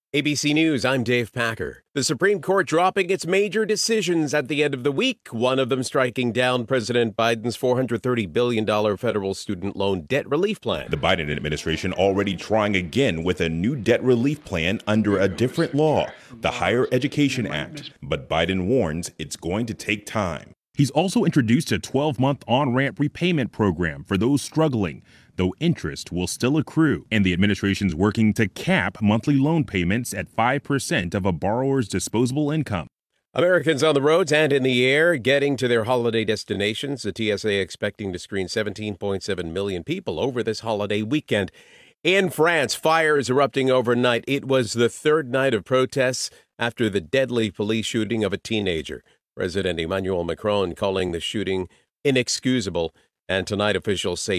ABC News, I'm Dave Packer. The Supreme Court dropping its major decisions at the end of the week, one of them striking down President Biden's $430 billion federal student loan debt relief plan. The Biden administration already trying again with a new debt relief plan under a different law, the Higher Education Act. But Biden warns it's going to take time. He's also introduced a 12-month on-ramp repayment program for those struggling, though interest will still accrue. And the administration's working to cap monthly loan payments at 5% of a borrower's disposable income. Americans on the roads and in the air getting to their holiday destinations. The TSA expecting to screen 17.7 million people over this holiday weekend. In France, fires erupting overnight. It was the third night of protests after the deadly police shooting of a teenager. President Emmanuel Macron calling the shooting inexcusable. And tonight, officials say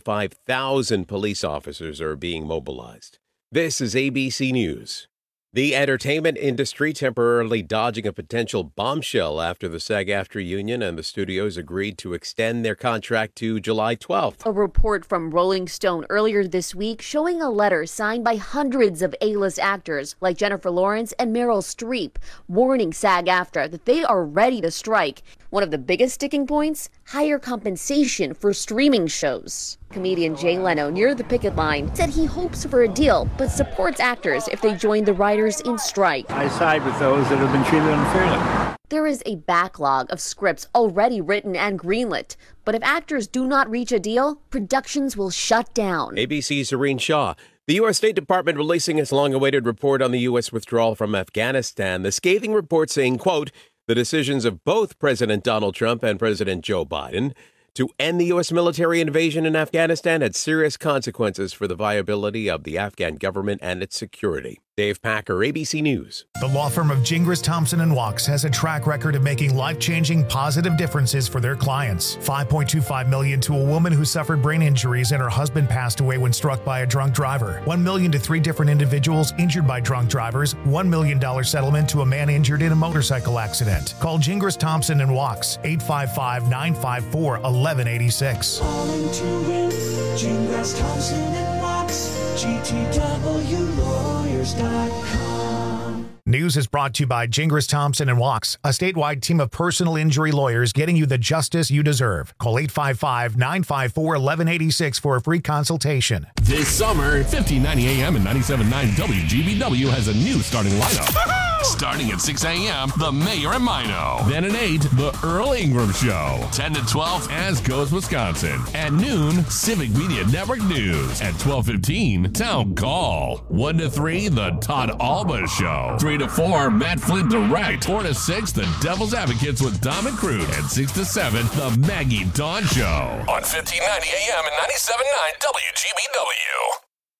45,000 police officers are being mobilized. This is ABC News. The entertainment industry temporarily dodging a potential bombshell after the SAG-AFTRA union and the studios agreed to extend their contract to July 12th. A report from Rolling Stone earlier this week showing a letter signed by hundreds of A-list actors like Jennifer Lawrence and Meryl Streep, warning SAG-AFTRA that they are ready to strike. One of the biggest sticking points, higher compensation for streaming shows. Comedian Jay Leno, near the picket line, said he hopes for a deal, but supports actors if they join the writers in strike. I side with those that have been treated unfairly. There is a backlog of scripts already written and greenlit, but if actors do not reach a deal, productions will shut down. ABC's Serene Shaw. The U.S. State Department releasing its long-awaited report on the U.S. withdrawal from Afghanistan. The scathing report saying, quote, the decisions of both President Donald Trump and President Joe Biden to end the U.S. military invasion in Afghanistan had serious consequences for the viability of the Afghan government and its security. Dave Packer, ABC News. The law firm of Gingras, Thompson & Wachs has a track record of making life-changing positive differences for their clients. $5.25 million to a woman who suffered brain injuries and her husband passed away when struck by a drunk driver. $1 million to 3 different individuals injured by drunk drivers. $1 million settlement to a man injured in a motorcycle accident. Call Gingras, Thompson & Wachs, 855-954-1186. Calling to win, Gingras, Thompson & Wachs, GTWLawyers.com. News is brought to you by Gingras, Thompson & Wachs, a statewide team of personal injury lawyers getting you the justice you deserve. Call 855-954-1186 for a free consultation. This summer, 1590 AM and 97.9 WGBW has a new starting lineup. Starting at 6 a.m., The Mayor and Mino. Then at 8, The Earl Ingram Show. 10 to 12, As Goes Wisconsin. At noon, Civic Media Network News. At 12:15, Town Call. 1 to 3, The Todd Alba Show. 3 to 4, Matt Flint Direct. 4 to 6, The Devil's Advocates with Dom and Crude. And 6 to 7, The Maggie Dawn Show. On 1590 AM and 97.9 WGBW.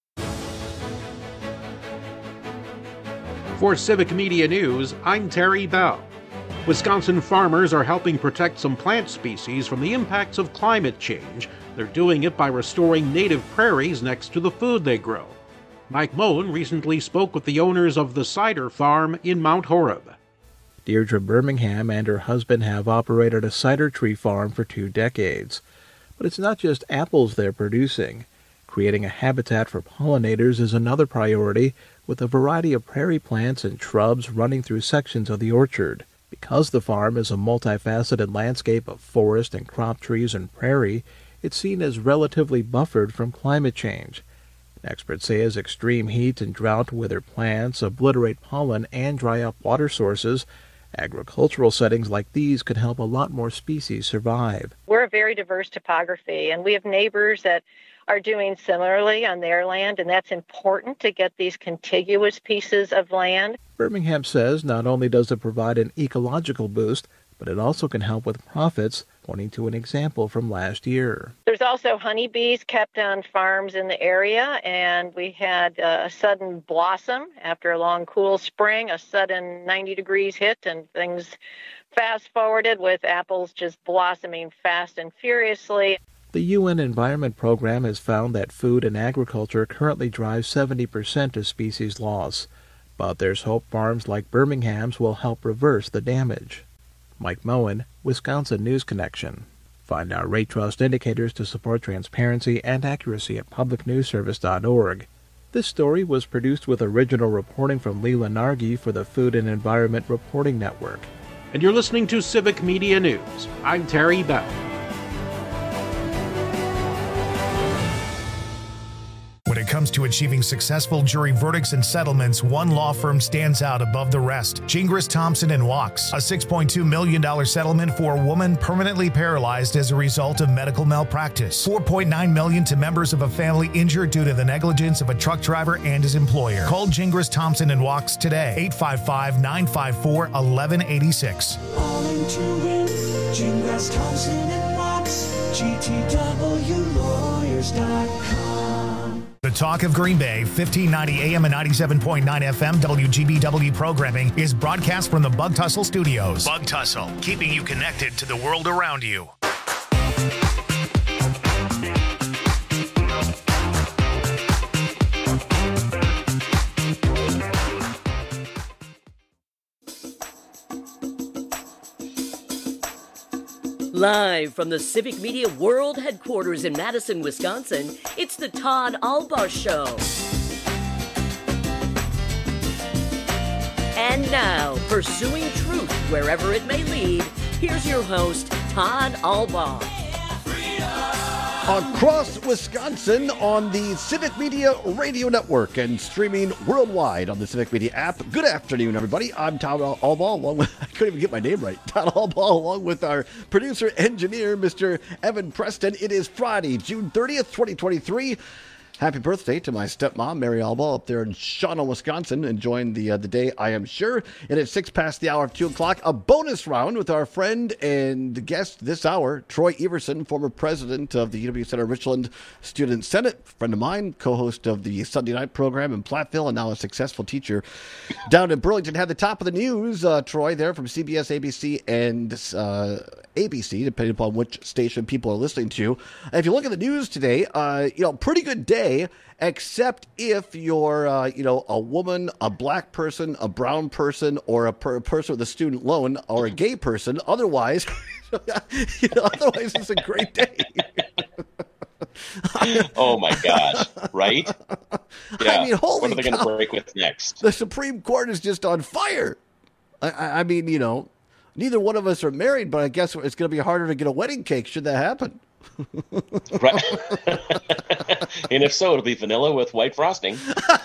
For Civic Media News, I'm Terry Bell. Wisconsin farmers are helping protect some plant species from the impacts of climate change. They're doing it by restoring native prairies next to the food they grow. Mike Moen recently spoke with the owners of the Cider Farm in Mount Horeb. Deirdre Birmingham and her husband have operated a cider tree farm for 2 decades. But it's not just apples they're producing. Creating a habitat for pollinators is another priority, with a variety of prairie plants and shrubs running through sections of the orchard. Because the farm is a multifaceted landscape of forest and crop trees and prairie, it's seen as relatively buffered from climate change. Experts say as extreme heat and drought wither plants, obliterate pollen, and dry up water sources, agricultural settings like these could help a lot more species survive. We're a very diverse topography, and we have neighbors that are doing similarly on their land, and that's important to get these contiguous pieces of land. Birmingham says not only does it provide an ecological boost, but it also can help with profits, pointing to an example from last year. There's also honeybees kept on farms in the area, and we had a sudden blossom after a long cool spring, a sudden 90 degrees hit, and things fast forwarded with apples just blossoming fast and furiously. The UN Environment Program has found that food and agriculture currently drive 70% of species loss, but there's hope farms like Birmingham's will help reverse the damage. Mike Moen, Wisconsin News Connection. Find our rate trust indicators to support transparency and accuracy at publicnewsservice.org. This story was produced with original reporting from Leela Nargi for the Food and Environment Reporting Network. And you're listening to Civic Media News. I'm Terry Bell. When it comes to achieving successful jury verdicts and settlements, one law firm stands out above the rest. Gingras, Thompson & Walks. A $6.2 million settlement for a woman permanently paralyzed as a result of medical malpractice. $4.9 million to members of a family injured due to the negligence of a truck driver and his employer. Call Gingras, Thompson & Walks today. 855-954-1186. All in to win. Gingras, Thompson & Walks. GTWlawyers.com. The Talk of Green Bay, 1590 AM and 97.9 FM WGBW programming is broadcast from the Bug Tussle Studios. Bug Tussle, keeping you connected to the world around you. Live from the Civic Media World Headquarters in Madison, Wisconsin, it's the Todd Albaugh Show. And now, pursuing truth wherever it may lead, here's your host, Todd Albaugh. Across Wisconsin on the Civic Media Radio Network and streaming worldwide on the Civic Media app. Good afternoon, everybody. I'm Todd Albaugh, along with, I couldn't even get my name right, Todd Albaugh, along with our producer engineer, Mr. Evan Preston. It is Friday, June 30th, 2023. Happy birthday to my stepmom, Mary Albaugh, up there in Shawano, Wisconsin, enjoying the day, I am sure. And at 6 past the hour of 2 o'clock, a bonus round with our friend and guest this hour, Troy Everson, former president of the UW Center Richland Student Senate, friend of mine, co-host of the Sunday night program in Platteville, and now a successful teacher down in Burlington. Had the top of the news, Troy, there from CBS, ABC, and ABC, depending upon which station people are listening to. And if you look at the news today, pretty good day, except if you're, a woman, a black person, a brown person, or a person with a student loan, or a gay person. Otherwise, otherwise it's a great day. Oh my gosh! Right? Yeah. I mean, holy what are they going to break with next? The Supreme Court is just on fire. I mean, neither one of us are married, but I guess it's going to be harder to get a wedding cake should that happen. Right. And if so, it'll be vanilla with white frosting.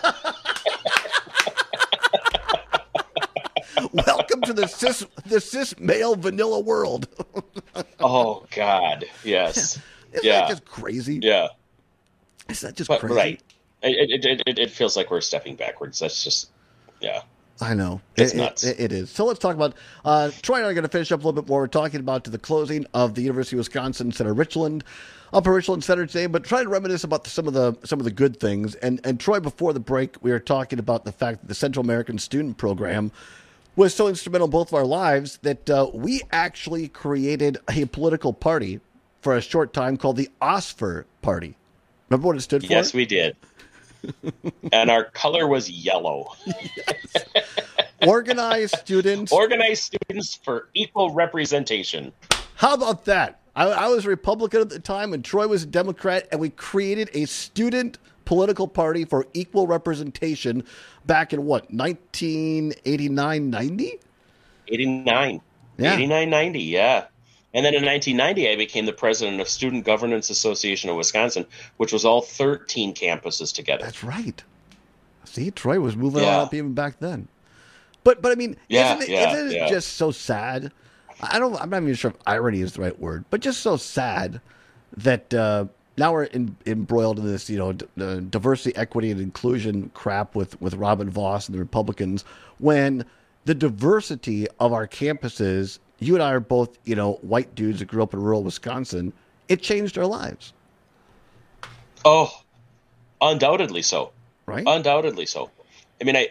Welcome to the cis male vanilla world. Oh God, yes. Isn't that just crazy? Yeah. Is that just crazy? Right. It feels like we're stepping backwards. That's just, yeah. I know. It's nuts. It is. So let's talk about, Troy and I are going to finish up a little bit more. We're talking about the closing of the University of Wisconsin Center Richland, Upper Richland Center today, but trying to reminisce about some of the good things. And Troy, before the break, we were talking about the fact that the Central American Student Program was so instrumental in both of our lives that we actually created a political party for a short time called the OSFER Party. Remember what it stood for? Yes, we did. And our color was yellow. Yes. Organized students for equal representation. How about that? I was a Republican at the time, and Troy was a Democrat, and we created a student political party for equal representation back in, 1989, 90? 89. Yeah. 89, 90, yeah. And then in 1990, I became the president of Student Governance Association of Wisconsin, which was all 13 campuses together. That's right. See, Troy was moving on up even back then. But I mean, isn't it just so sad? I'm not even sure if irony is the right word, but just so sad that now we're embroiled in this, diversity, equity, and inclusion crap with Robin Vos and the Republicans, when the diversity of our campuses, you and I are both, white dudes that grew up in rural Wisconsin, it changed our lives. Oh, undoubtedly so. Right? Undoubtedly so. I mean,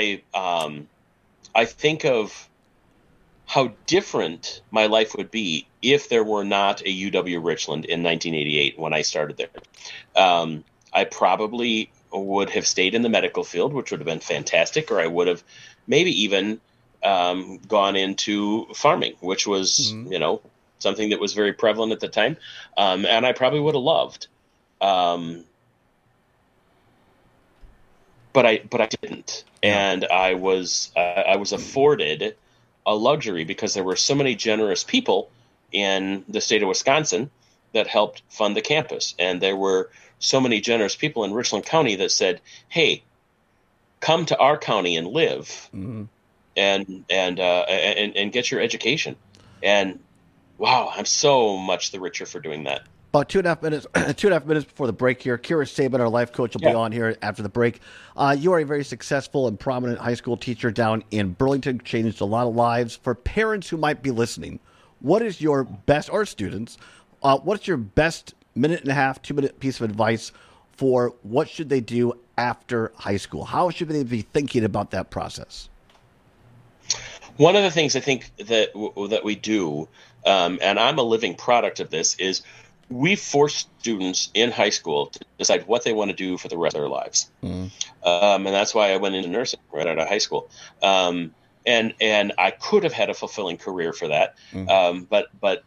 I think of how different my life would be if there were not a UW Richland in 1988 when I started there. I probably would have stayed in the medical field, which would have been fantastic, or I would have maybe even gone into farming, which was, something that was very prevalent at the time. And I probably would have loved. but I didn't, and I was afforded a luxury because there were so many generous people in the state of Wisconsin that helped fund the campus, and there were so many generous people in Richland County that said, "Hey, come to our county and live, and get your education." And wow, I'm so much the richer for doing that. About 2.5 minutes before the break here. Kira Sabin, our life coach, will be on here after the break. You are a very successful and prominent high school teacher down in Burlington, changed a lot of lives. For parents who might be listening, what is your best, or students, what's your best 1.5, 2-minute piece of advice for what should they do after high school? How should they be thinking about that process? One of the things I think that we do, and I'm a living product of this, is we force students in high school to decide what they want to do for the rest of their lives. And that's why I went into nursing right out of high school. And I could have had a fulfilling career for that. But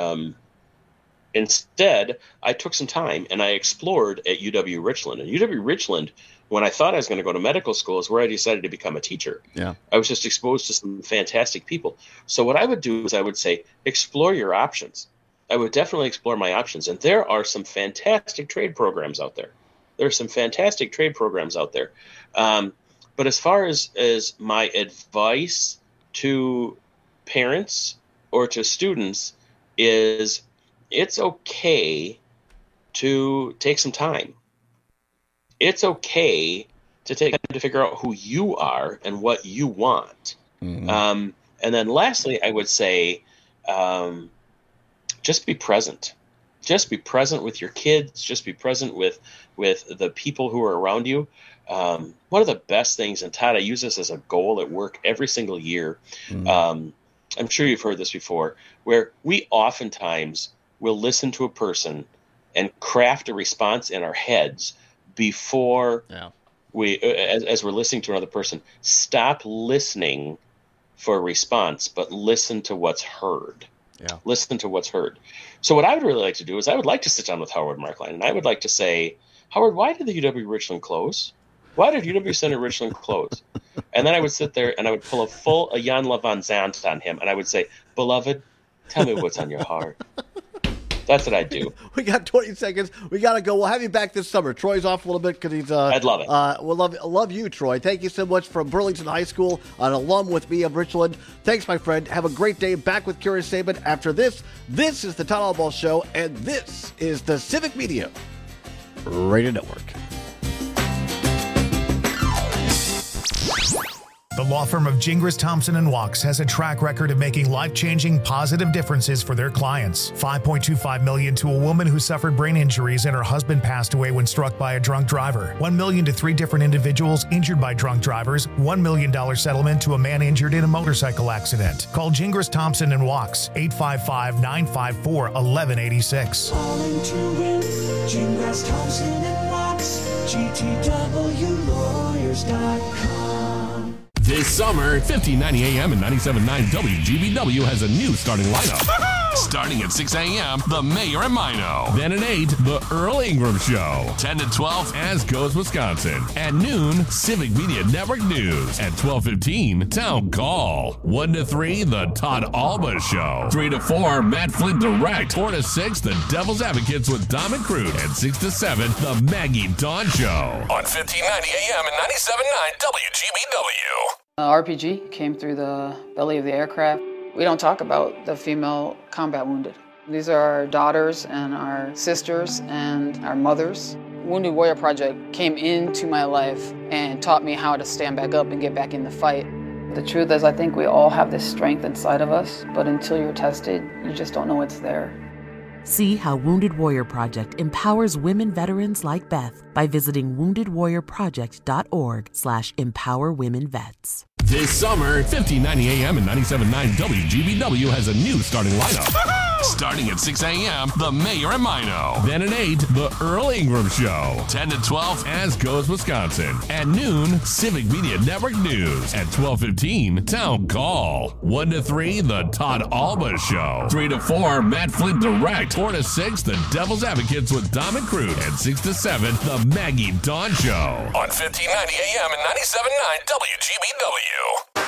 instead, I took some time and I explored at UW Richland. And UW Richland, when I thought I was going to go to medical school, is where I decided to become a teacher. Yeah. I was just exposed to some fantastic people. So what I would do is I would say, explore your options. I would definitely explore my options. And there are some fantastic trade programs out there. But as far as my advice to parents or to students is, it's okay to take some time. It's okay to take time to figure out who you are and what you want. And then lastly, I would say, just be present. Just be present with your kids. Just be present with the people who are around you. One of the best things, and Todd, I use this as a goal at work every single year. I'm sure you've heard this before, where we oftentimes will listen to a person and craft a response in our heads before we, as we're listening to another person. Stop listening for a response, but listen to what's heard. Yeah. Listen to what's heard. So what I would really like to do is I would like to sit down with Howard Markline, and I would like to say, Howard, why did the UW Richland close? Why did UW Center Richland close? And then I would sit there and I would pull a Jan Van Zandt on him, and I would say, beloved, tell me what's on your heart. That's what I do. We got 20 seconds. We got to go. We'll have you back this summer. Troy's off a little bit because he's... I'd love it. We'll love you, Troy. Thank you so much from Burlington High School, an alum with me of Richland. Thanks, my friend. Have a great day. Back with Kira Sabin after this. This is the Todd Albaugh Show, and this is the Civic Media Radio Network. The law firm of Gingras, Thompson & Walks has a track record of making life-changing, positive differences for their clients. $5.25 million to a woman who suffered brain injuries and her husband passed away when struck by a drunk driver. $1 million to 3 different individuals injured by drunk drivers. $1 million settlement to a man injured in a motorcycle accident. Call Gingras, Thompson & Walks, 855-954-1186. Calling to win, Gingras, Thompson & Walks, GTWlawyers.com. This summer, 1590 AM and 97.9 WGBW has a new starting lineup. Starting at 6 a.m., The Mayor and Mino. Then at 8, The Earl Ingram Show. 10 to 12, As Goes Wisconsin. At noon, Civic Media Network News. At 12:15, Town Call. 1 to 3, The Todd Albaugh Show. 3 to 4, Matt Flint Direct. 4 to 6, The Devil's Advocates with Dom and Crude. And 6 to 7, The Maggie Dawn Show. On 1590 AM and 97.9 WGBW. RPG came through the belly of the aircraft. We don't talk about the female combat wounded. These are our daughters and our sisters and our mothers. Wounded Warrior Project came into my life and taught me how to stand back up and get back in the fight. The truth is, I think we all have this strength inside of us, but until you're tested, you just don't know it's there. See how Wounded Warrior Project empowers women veterans like Beth by visiting woundedwarriorproject.org/empowerwomenvets. This summer, 1590 AM and 97.9 WGBW has a new starting lineup. Starting at 6 a.m., The Mayor and Mino. Then at 8, The Earl Ingram Show. 10 to 12, As Goes Wisconsin. At noon, Civic Media Network News. At 12:15, Town Call. 1 to 3, The Todd Alba Show. 3 to 4, Matt Flint Direct. 4 to 6, The Devil's Advocates with Dom and Cruz. And 6 to 7, The Maggie Dawn Show. On 1590 AM and 97.9 WGBW.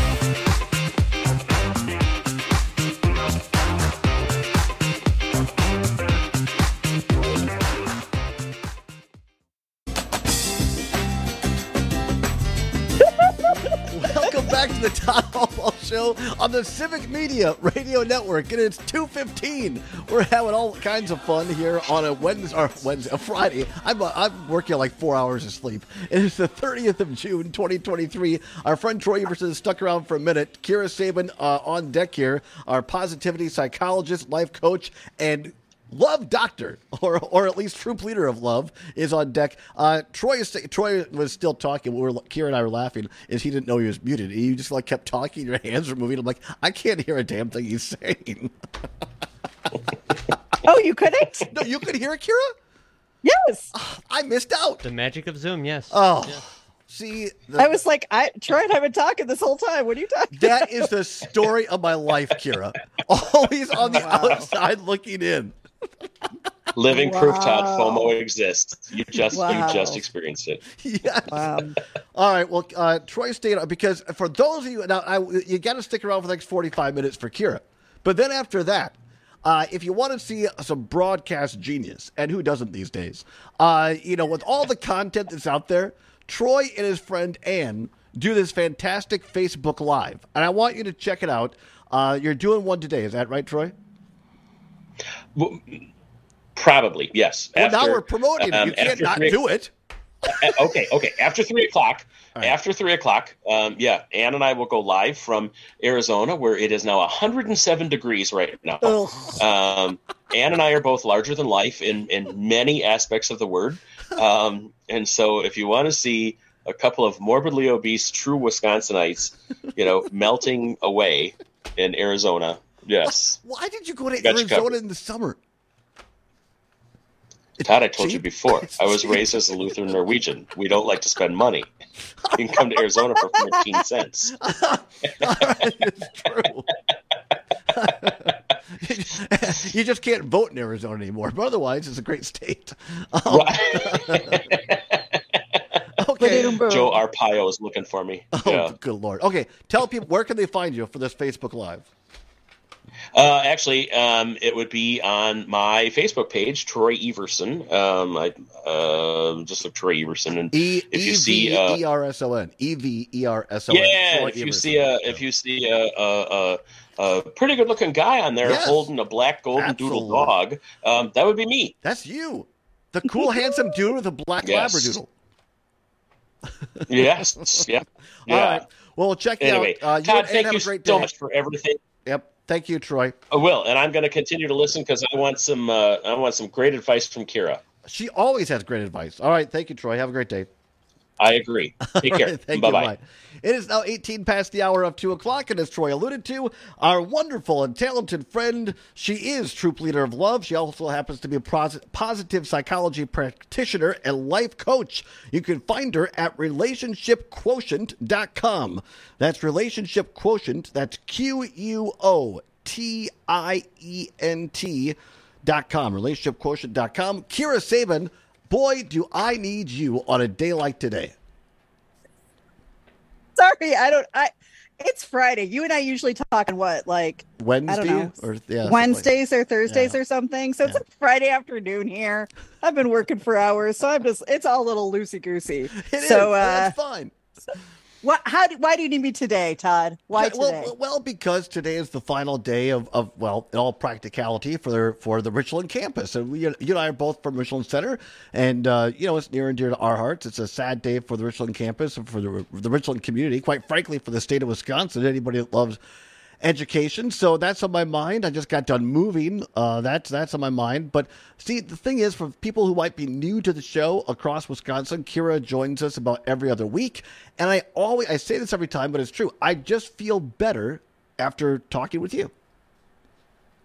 Welcome back to the Todd Alba Show on the Civic Media Radio Network, and it's 2:15. We're having all kinds of fun here on a Friday. I'm working like 4 hours of sleep. It is the 30th of June, 2023. Our friend Troy Everson stuck around for a minute. Kira Sabin on deck here, our positivity psychologist, life coach, and love doctor, or at least troop leader of love, is on deck. Troy was still talking. Kira and I were laughing as he didn't know he was muted. He just kept talking. Your hands were moving. I'm like, I can't hear a damn thing he's saying. Oh, you couldn't? No, you could hear it, Kira? Yes. I missed out. The magic of Zoom, yes. Oh. Yeah. See, I was like, Troy and I have been talking this whole time. What are you talking about? That is the story of my life, Kira. Always on the outside looking in. Living proof, Todd. FOMO exists. You just experienced it. Yes. Wow. All right. Well, Troy stayed on because for those of you now, you got to stick around for the next 45 minutes for Kira. But then after that, if you want to see some broadcast genius, and who doesn't these days, with all the content that's out there, Troy and his friend Ann do this fantastic Facebook Live, and I want you to check it out. You're doing one today, is that right, Troy? Well, probably, yes. Well, now we're promoting it. You can't not do it. Okay. After 3 o'clock, Ann and I will go live from Arizona, where it is now 107 degrees right now. Ann and I are both larger than life in many aspects of the word. And so if you want to see a couple of morbidly obese, true Wisconsinites, melting away in Arizona, yes. Why did you go to Arizona in the summer? Todd, I told you before, I was raised as a Lutheran Norwegian. We don't like to spend money. You can come to Arizona for 14 cents. It's true. You just can't vote in Arizona anymore, but otherwise it's a great state. Okay. Joe Arpaio is looking for me. Oh, good Lord. Okay, tell people, where can they find you for this Facebook Live? Actually, it would be on my Facebook page, Troy Everson. Just look Troy Everson, and if you see Everson, Everson. Yeah, if you see a pretty good looking guy on there holding a black golden doodle dog, that would be me. That's you, the cool handsome dude with a black Labradoodle. Yes. Yeah. All right. Well, check it out. Todd, thank you so much for everything. Yep. Thank you, Troy. I will, and I'm going to continue to listen because I want some great advice from Kira. She always has great advice. All right. Thank you, Troy. Have a great day. I agree. Take care. Right, thank Bye-bye. you. Bye. It is now 18 past the hour of 2 o'clock, and as Troy alluded to, our wonderful and talented friend, she is Troop Leader of Love. She also happens to be a positive psychology practitioner and life coach. You can find her at relationshipquotient.com. That's Relationship Quotient. That's QUOTIENT.com. Relationshipquotient.com. Kira Sabin, boy, do I need you on a day like today. Sorry, it's Friday. You and I usually talk on what, like Wednesday Wednesdays or Thursdays or something. So it's a Friday afternoon here. I've been working for hours, so it's all a little loosey goosey. That's fine. Why do you need me today, Todd? Why today? Well, because today is the final day of in all practicality for the Richland campus. And you and I are both from Richland Center, and it's near and dear to our hearts. It's a sad day for the Richland campus and for the Richland community. Quite frankly, for the state of Wisconsin, anybody that loves education. So that's on my mind. I just got done moving. That's on my mind. But see, the thing is, for people who might be new to the show across Wisconsin, Kira joins us about every other week. And I say this every time, but it's true. I just feel better after talking with you.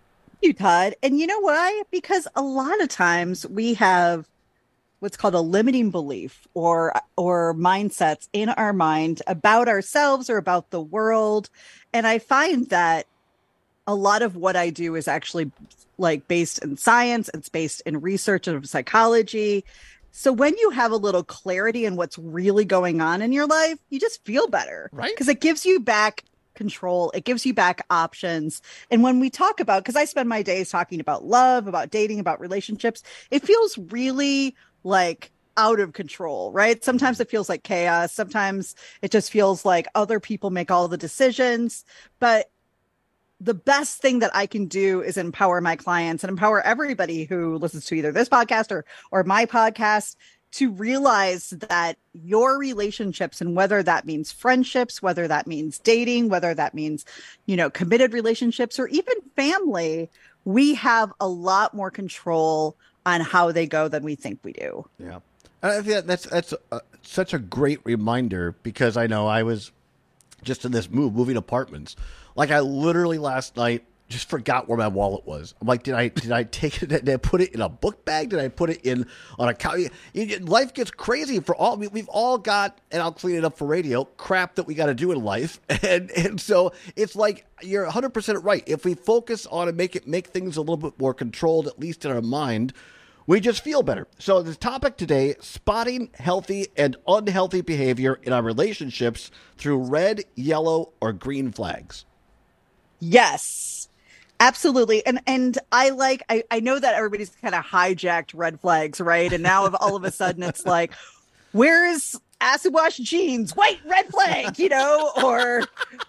you, Todd. And you know why? Because a lot of times we have what's called a limiting belief or mindsets in our mind about ourselves or about the world. And I find that a lot of what I do is actually like based in science. It's based in research of psychology. So when you have a little clarity in what's really going on in your life, you just feel better, right? Because it gives you back control. It gives you back options. And when we talk about, because I spend my days talking about love, about dating, about relationships, it feels really like out of control, right? Sometimes it feels like chaos. Sometimes it just feels like other people make all the decisions. But the best thing that I can do is empower my clients and empower everybody who listens to either this podcast or my podcast to realize that your relationships, and whether that means friendships, whether that means dating, whether that means, committed relationships or even family, we have a lot more control on how they go than we think we do. Yeah. I think that's such a great reminder, because I know I was just in this moving apartments. Like I literally last night just forgot where my wallet was. I'm like, did I take it? Did I put it in a book bag? Did I put it on a couch? Life gets crazy for all. We've all got, and I'll clean it up for radio, crap that we got to do in life. And so it's like, you're 100% right. If we focus on and make things a little bit more controlled, at least in our mind, we just feel better. So the topic today, spotting healthy and unhealthy behavior in our relationships through red, yellow, or green flags. Yes, absolutely. And I know that everybody's kind of hijacked red flags, right? And now all of a sudden it's like, where's acid wash jeans, white red flag, or,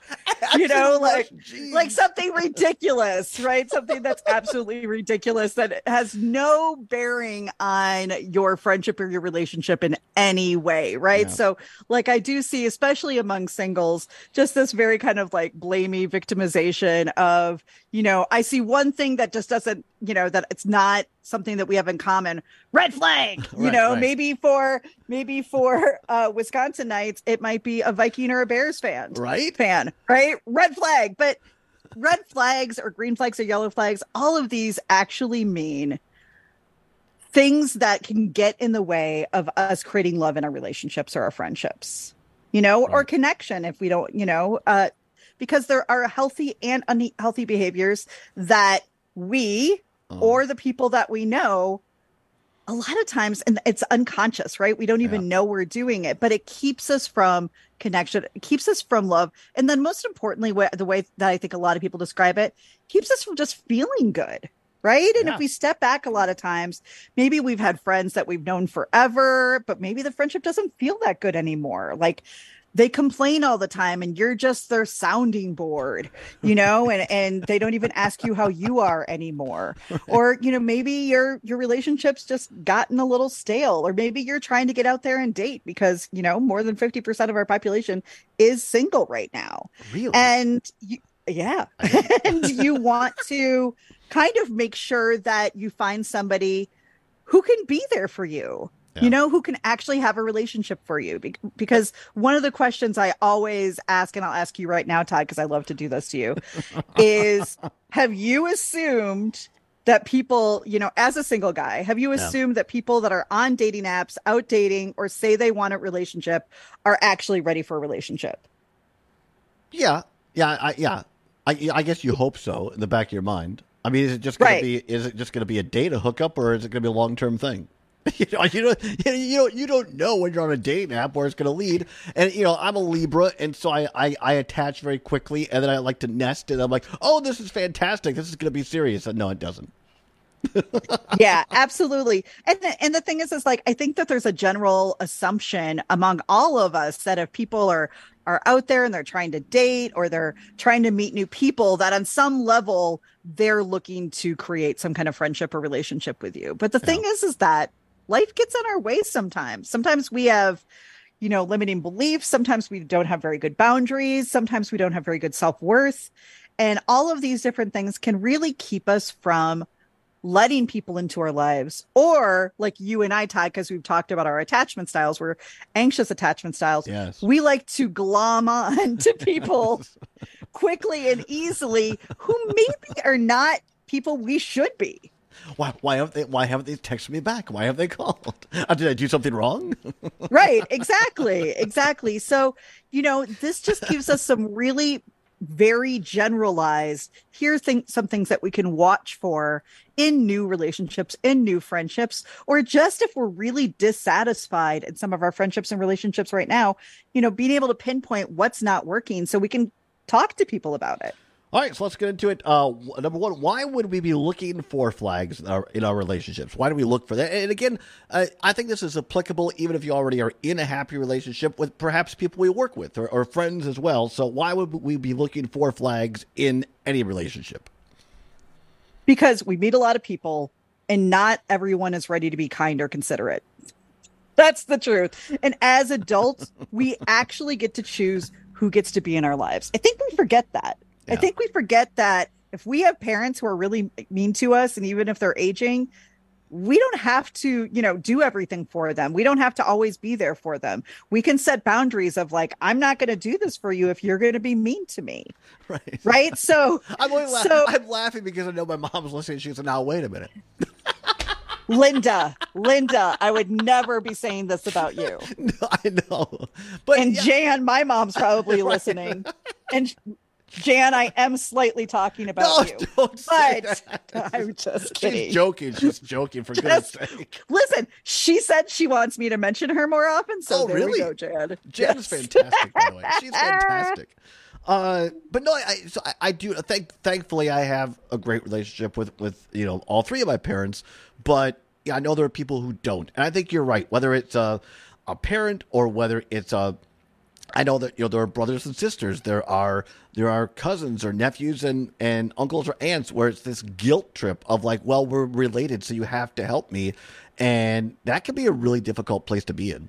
like something ridiculous, right? Something that's absolutely ridiculous that has no bearing on your friendship or your relationship in any way, right? Yeah. So like I do see, especially among singles, just this very kind of like blamey victimization of, I see one thing that just doesn't, that it's not something that we have in common. Red flag, right. Maybe for Wisconsinites, it might be a Viking or a Bears fan, right? Red flag. But red flags or green flags or yellow flags, all of these actually mean things that can get in the way of us creating love in our relationships or our friendships, right. Or connection if we don't, because there are healthy and unhealthy behaviors that we or the people that we know, a lot of times, and it's unconscious, right? We don't even know we're doing it, but it keeps us from connection. It keeps us from love. And then most importantly, the way that I think a lot of people describe it, keeps us from just feeling good, right? And if we step back a lot of times, maybe we've had friends that we've known forever, but maybe the friendship doesn't feel that good anymore. Like they complain all the time and you're just their sounding board, and they don't even ask you how you are anymore. Or, maybe your relationship's just gotten a little stale, or maybe you're trying to get out there and date because, more than 50% of our population is single right now. Really? And and you want to kind of make sure that you find somebody who can be there for you. Yeah. Who can actually have a relationship for you. Because one of the questions I always ask, and I'll ask you right now, Todd, because I love to do this to you, is have you assumed that people, as a single guy, have you assumed that people that are on dating apps, out dating, or say they want a relationship are actually ready for a relationship? Yeah. I guess you hope so in the back of your mind. I mean, is it just going to be a date, a hookup, or is it going to be a long-term thing? You don't know when you're on a dating app where it's going to lead. And, I'm a Libra, and so I attach very quickly, and then I like to nest, and I'm like, oh, this is fantastic. This is going to be serious. And no, it doesn't. Yeah, absolutely. And the thing is like, I think that there's a general assumption among all of us that if people are out there and they're trying to date or they're trying to meet new people, that on some level, they're looking to create some kind of friendship or relationship with you. But the thing is that life gets in our way sometimes. Sometimes we have, limiting beliefs. Sometimes we don't have very good boundaries. Sometimes we don't have very good self-worth. And all of these different things can really keep us from letting people into our lives. Or like you and I, Todd, because we've talked about our attachment styles, we're anxious attachment styles. Yes. We like to glom on to people quickly and easily who maybe are not people we should be. Why haven't they texted me back? Why have they called? Did I do something wrong? Right, exactly. So, this just gives us some really very generalized, some things that we can watch for in new relationships, in new friendships, or just if we're really dissatisfied in some of our friendships and relationships right now, being able to pinpoint what's not working so we can talk to people about it. All right, so let's get into it. Number one, why would we be looking for flags in our relationships? Why do we look for that? And again, I think this is applicable even if you already are in a happy relationship with perhaps people we work with or friends as well. So why would we be looking for flags in any relationship? Because we meet a lot of people and not everyone is ready to be kind or considerate. That's the truth. And as adults, we actually get to choose who gets to be in our lives. I think we forget that. Yeah. I think we forget that if we have parents who are really mean to us, and even if they're aging, we don't have to, do everything for them. We don't have to always be there for them. We can set boundaries of like, I'm not going to do this for you if you're going to be mean to me. Right. So I'm laughing because I know my mom's listening. She said, now, wait a minute. Linda, I would never be saying this about you. No, I know. And Jan, my mom's probably listening. And Jan, I am slightly talking about you. Don't say that. I'm just kidding. She's joking, for goodness sake. Listen, she said she wants me to mention her more often, so there we go, Jan. Jan's fantastic, by the way. She's fantastic. But no, I do. Thankfully, I have a great relationship with all three of my parents. But I know there are people who don't, and I think you're right. Whether it's a parent or whether it's I know that there are brothers and sisters, there are cousins or nephews and uncles or aunts where it's this guilt trip of like, well, we're related, so you have to help me, and that can be a really difficult place to be in.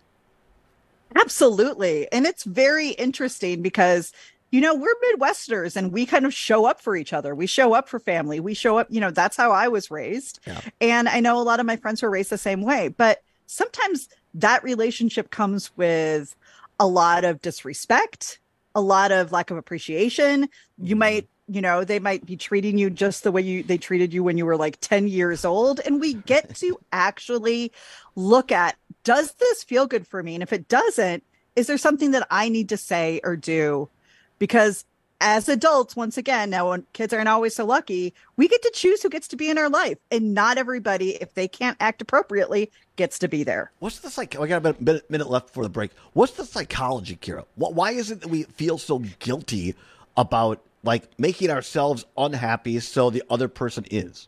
Absolutely, and it's very interesting because we're Midwesterners and we kind of show up for each other. We show up for family. We show up. That's how I was raised, and I know a lot of my friends were raised the same way. But sometimes that relationship comes with a lot of disrespect, a lot of lack of appreciation. You might, they might be treating you just the way they treated you when you were like 10 years old. And we get to actually look at, does this feel good for me? And if it doesn't, is there something that I need to say or do? Because as adults, once again, now when kids aren't always so lucky, we get to choose who gets to be in our life. And not everybody, if they can't act appropriately, gets to be there. What's the we got a minute left before the break. What's the psychology, Kira? Why is it that we feel so guilty about like making ourselves unhappy so the other person is?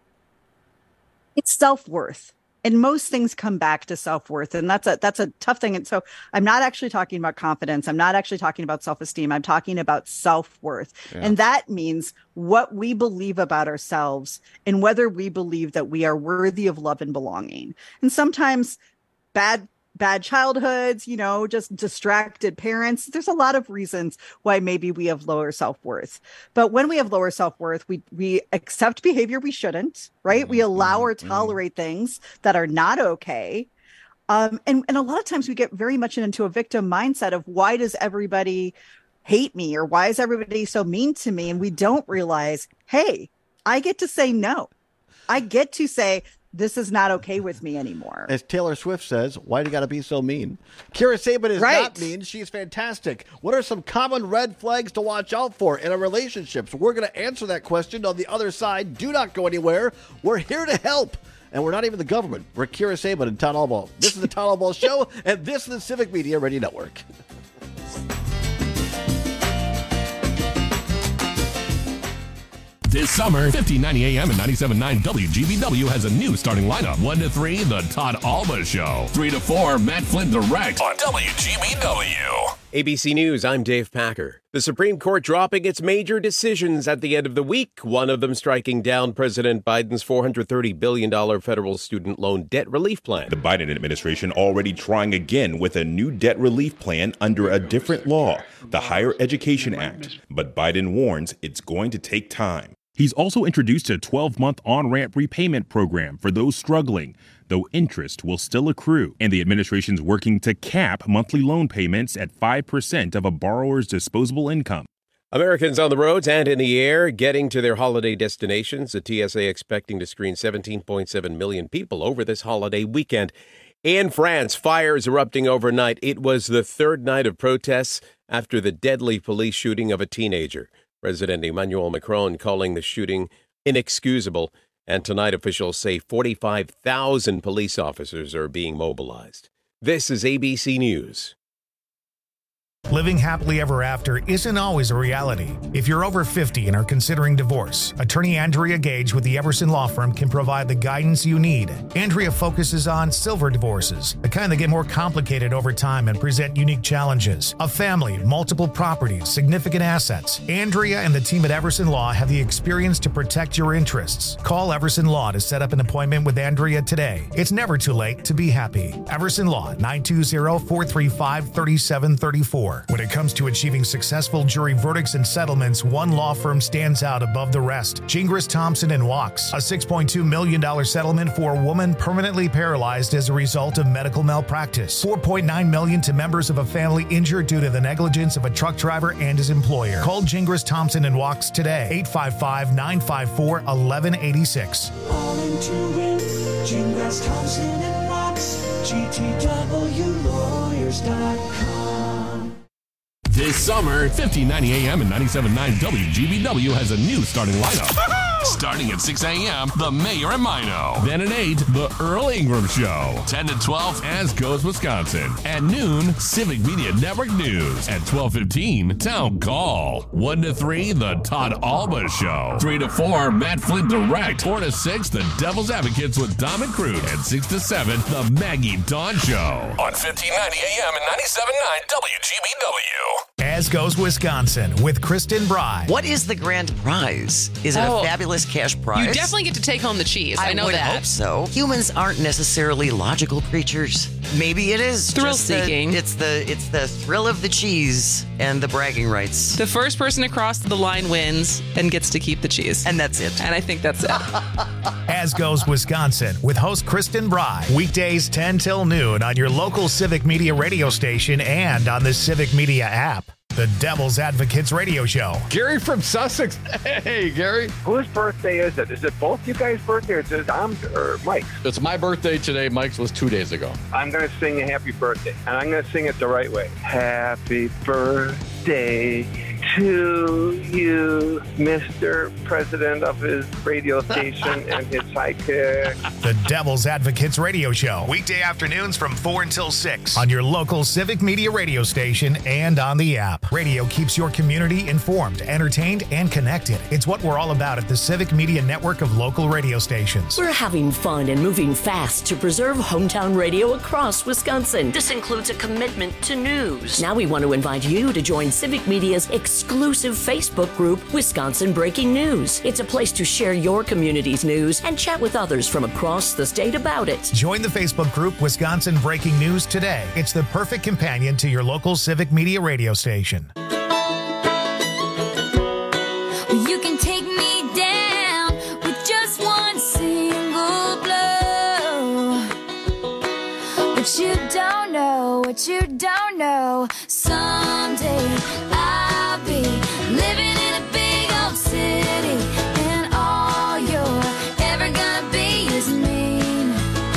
It's self-worth. And most things come back to self-worth. And that's a tough thing. And so I'm not actually talking about confidence. I'm not actually talking about self-esteem. I'm talking about self-worth. Yeah. And that means what we believe about ourselves and whether we believe that we are worthy of love and belonging. And sometimes bad childhoods, just distracted parents. There's a lot of reasons why maybe we have lower self-worth. But when we have lower self-worth, we accept behavior we shouldn't, right? We allow or tolerate things that are not okay. And a lot of times we get very much into a victim mindset of why does everybody hate me or why is everybody so mean to me? And we don't realize, hey, I get to say no. I get to say, this is not okay with me anymore. As Taylor Swift says, why do you got to be so mean? Kira Saban is not mean. She's fantastic. What are some common red flags to watch out for in a relationship? So we're going to answer that question on the other side. Do not go anywhere. We're here to help. And we're not even the government. We're Kira Saban and Todd Allball. This is the Todd Allball Show, and this is the Civic Media Radio Network. This summer, 1590 AM and 97.9 WGBW has a new starting lineup. 1 to 3, The Todd Alba Show. 3 to 4, Matt Flynn Direct on WGBW. ABC News, I'm Dave Packer. The Supreme Court dropping its major decisions at the end of the week, one of them striking down President Biden's $430 billion federal student loan debt relief plan. The Biden administration already trying again with a new debt relief plan under a different law, the Higher Education Act. But Biden warns it's going to take time. He's also introduced a 12-month on-ramp repayment program for those struggling, though interest will still accrue. And the administration's working to cap monthly loan payments at 5% of a borrower's disposable income. Americans on the roads and in the air getting to their holiday destinations. The TSA expecting to screen 17.7 million people over this holiday weekend. In France, fires erupting overnight. It was the third night of protests after the deadly police shooting of a teenager. President Emmanuel Macron calling the shooting inexcusable. And tonight, officials say 45,000 police officers are being mobilized. This is ABC News. Living happily ever after isn't always a reality. If you're over 50 and are considering divorce, attorney Andrea Gage with the Everson Law Firm can provide the guidance you need. Andrea focuses on silver divorces, the kind that get more complicated over time and present unique challenges. A family, multiple properties, significant assets. Andrea and the team at Everson Law have the experience to protect your interests. Call Everson Law to set up an appointment with Andrea today. It's never too late to be happy. Everson Law, 920-435-3734. When it comes to achieving successful jury verdicts and settlements, one law firm stands out above the rest. Gingras, Thompson & Wachs. A $6.2 million settlement for a woman permanently paralyzed as a result of medical malpractice. $4.9 million to members of a family injured due to the negligence of a truck driver and his employer. Call Gingras, Thompson & Wachs today. 855-954-1186. All into it. Gingras, Thompson & Wachs. GTWlawyers.com. This summer, 1590 AM and 97.9 WGBW has a new starting lineup. Starting at 6 a.m., The Mayor and Mino. Then at 8, The Earl Ingram Show. 10 to 12, As Goes Wisconsin. At noon, Civic Media Network News. At 12:15, Town Call. 1 to 3, The Todd Alba Show. 3 to 4, Matt Flint Direct. 4 to 6, The Devil's Advocates with Dom and Crude. And 6 to 7, The Maggie Dawn Show. On 1590 AM and 97.9 WGBW. As Goes Wisconsin with Kristen Bry. What is the grand prize? Is it a fabulous cash prize? You definitely get to take home the cheese. I know would that. Hope so. Humans aren't necessarily logical creatures. Maybe it is thrill-seeking. It's the thrill of the cheese and the bragging rights. The first person across the line wins and gets to keep the cheese. And that's it. And I think that's it. As Goes Wisconsin with host Kristen Bry. Weekdays 10 till noon on your local Civic Media radio station and on the Civic Media app. The Devil's Advocates Radio Show. Gary from Sussex. Hey, Gary. Whose birthday is it? Is it both you guys' birthday or is it Dom's or Mike's? It's my birthday today. Mike's was 2 days ago. I'm going to sing a happy birthday, and I'm going to sing it the right way. Happy birthday to you, Mr. President of his radio station and his sidekick. The Devil's Advocates Radio Show. Weekday afternoons from 4 until 6 on your local Civic Media radio station and on the app. Radio keeps your community informed, entertained, and connected. It's what we're all about at the Civic Media network of local radio stations. We're having fun and moving fast to preserve hometown radio across Wisconsin. This includes a commitment to news. Now we want to invite you to join Civic Media's exclusive Facebook group, Wisconsin Breaking News. It's a place to share your community's news and chat with others from across the state about it. Join the Facebook group Wisconsin Breaking News today. It's the perfect companion to your local Civic Media radio station. You can take me down with just one single blow. But you don't know what you don't know. Someday I'll be living in a big old city, and all you're ever gonna be is mean.